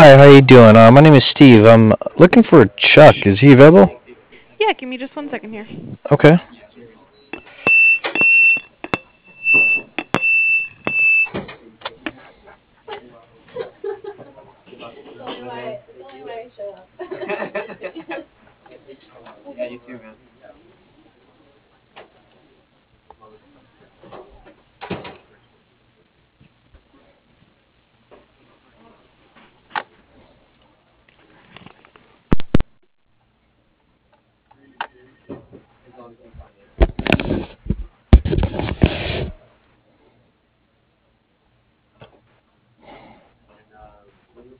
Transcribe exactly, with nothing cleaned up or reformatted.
Hi, how you doing? Uh, my name is Steve. I'm looking for Chuck. Is he available? Yeah, give me just one second here. Okay. It's the only way. It's the only way I show up. Yeah, you too, man.